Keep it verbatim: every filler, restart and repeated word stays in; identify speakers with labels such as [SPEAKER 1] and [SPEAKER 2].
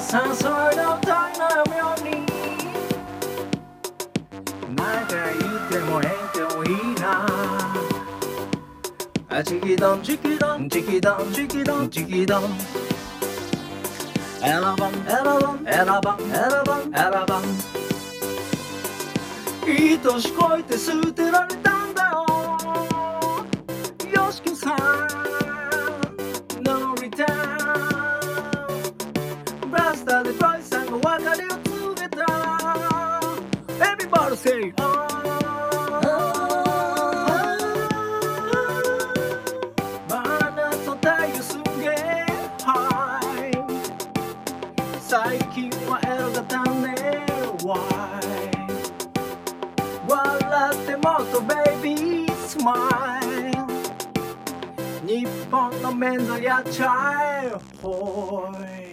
[SPEAKER 1] いの歌いのように何回言っても変でもいいなあチキドンチキドンチキドンチキドンチキドン選ばん選ばん選ばん選ばん選ばん愛し恋って捨てられたんだよよしきさん乗りたブラスターでボイさんが別れを告げた Everybody say oh最近はエロが足んねえ Why 笑ってもっと Baby Smile 日本のメンズやっちゃえほい